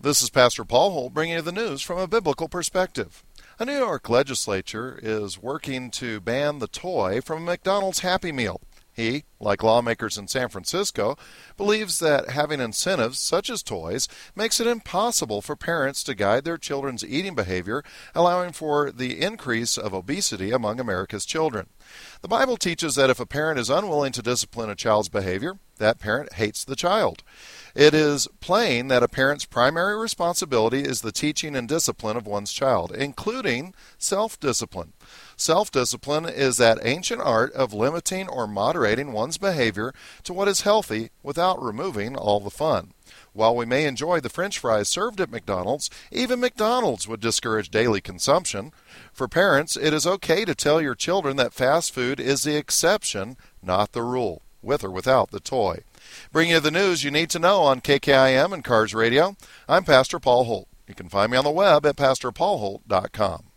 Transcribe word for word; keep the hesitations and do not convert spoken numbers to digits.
This is Pastor Paul Holt bringing you the news from a biblical perspective. A New York legislature is working to ban the toy from a McDonald's Happy Meal. He, like lawmakers in San Francisco, believes that having incentives such as toys makes it impossible for parents to guide their children's eating behavior, allowing for the increase of obesity among America's children. The Bible teaches that if a parent is unwilling to discipline a child's behavior, that parent hates the child. It is plain that a parent's primary responsibility is the teaching and discipline of one's child, including self-discipline. Self-discipline is that ancient art of limiting or moderating one's behavior to what is healthy without removing all the fun. While we may enjoy the French fries served at McDonald's, even McDonald's would discourage daily consumption. For parents, it is okay to tell your children that fast food is the exception, not the rule, with or without the toy. Bringing you the news you need to know on K K I M and Cars Radio, I'm Pastor Paul Holt. You can find me on the web at pastor paul holt dot com.